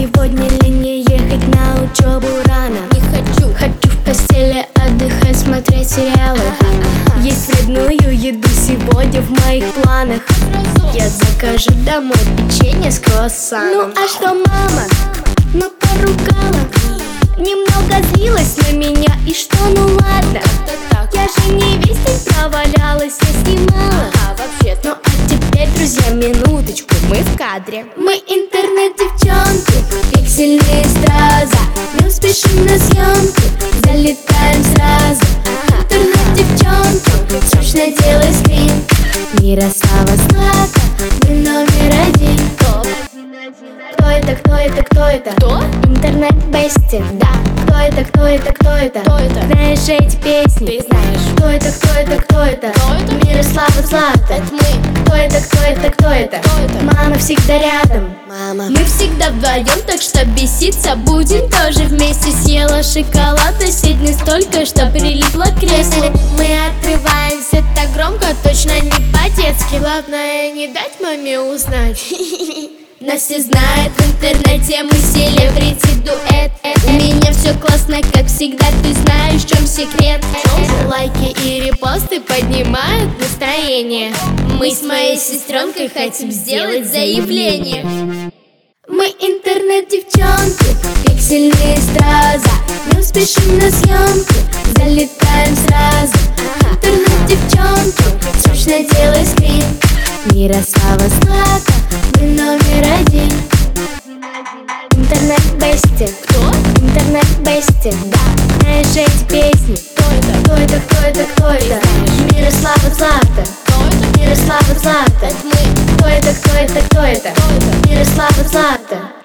сегодня ли не ехать на учебу рано? Не хочу. Хочу в постели отдыхать, смотреть сериалы. Есть вредную еду сегодня в моих планах. Я закажу домой печенье с круассаном. Ну а что, мама? Ну поругала, немного злилась на меня. И что, ну ладно, я же не весь день провалялась, я снимала. Вообще-то. Ну а теперь, друзья, минуточку, мы в кадре. Мы интернет-девчонки, пиксельные стразы. Мы спешим на съемки, залетаем сразу. Интернет-девчонки, срочно делай скрин. Мирослава Злата, мы номер один. Кто это, кто это, кто это? Кто? Интернет-бести, да. Кто это, кто это, кто это? Кто это? Знаешь эти песни? Ты знаешь. Кто это, кто это, кто это? Кто это? Мирослава Злата. Это мы. Кто это, кто это, кто это? Кто это? Мама всегда рядом. Мама. Мы всегда вдвоем, так что беситься будем тоже вместе. Съела шоколада, сидни столько, что прилипла к креслу. Мы отрываемся так громко, точно не по-детски. Главное не дать маме узнать. Нас все знают в интернете, мы селебрити дуэт. У меня все классно, как всегда, ты знаешь, в чем секрет. Лайки и репосты поднимают настроение. Мы с моей сестренкой хотим сделать заявление. Мы интернет-девчонки, пиксельные стразы. Мы спешим на съемки, залетаем сразу. Интернет-девчонки, срочно делай скрин. Мирослава Злата, мы номер один. Интернет-бести. Кто? Интернет-бести, да. Знаешь эти песни? Кто это? Кто это, кто это, кто это? Мирослава Злата. Кто это? Мирослава Злата. Это мы. Кто это, кто это, кто это? Кто это? Мирослава Злата.